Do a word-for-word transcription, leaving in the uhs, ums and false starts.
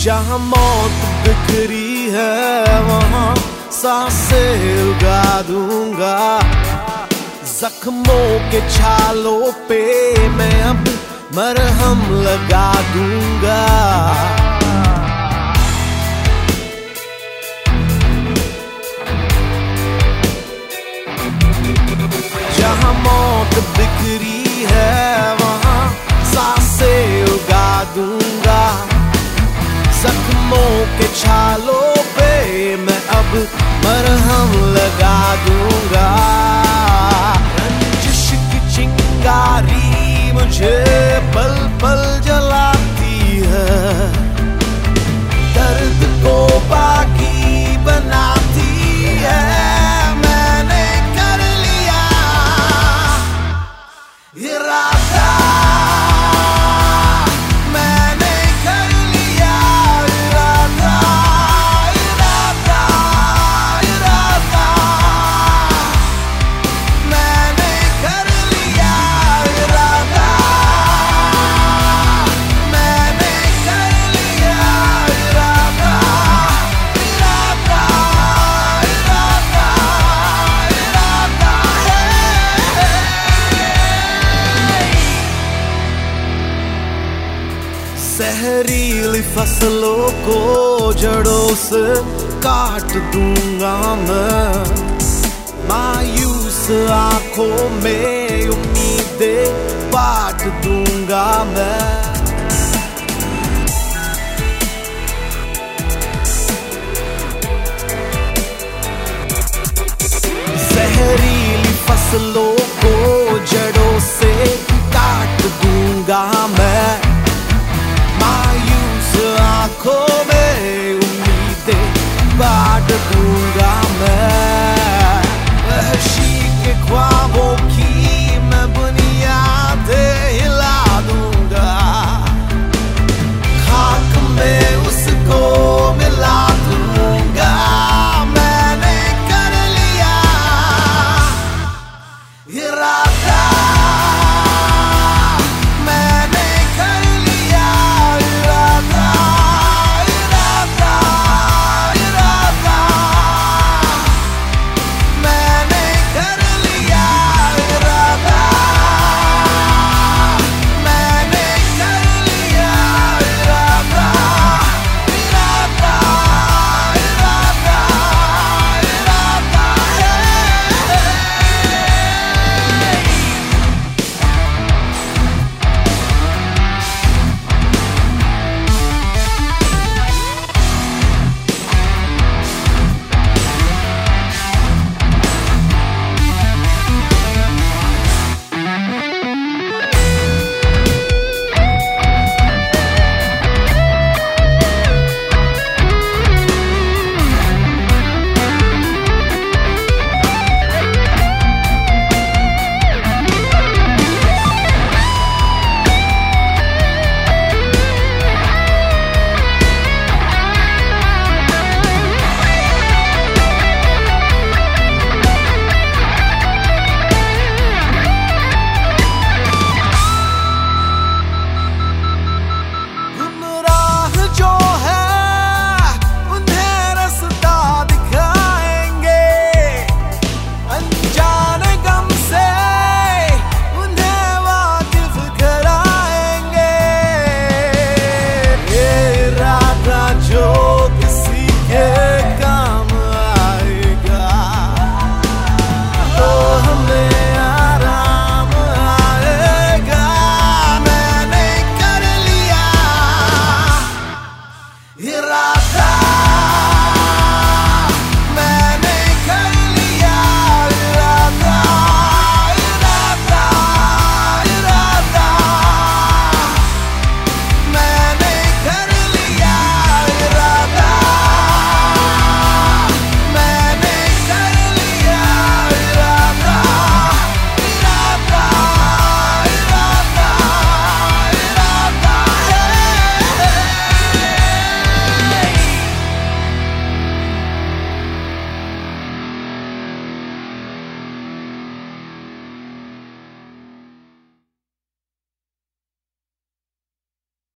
जहाँ मौत बिखरी है वहाँ सांसें उगा दूंगा। जख्मों के छालों पे मैं अब मरहम लगा दूंगा। जहाँ मौत बिखरी है वहाँ सांसें उगा दूंगा। जख्मों के छालों पे मैं अब मरहम लगा दूंगा। रंजिश की चिंगारी मुझे पल पल जलाती है, दर्द को बाकी बनाती है। मैंने कर लिया इरादा, जहरीली फसलों को जड़ों से काट दूंगा मैं। मायूस आंखों में उम्मीदें बांट दूंगा मैं। जहरीली फसलों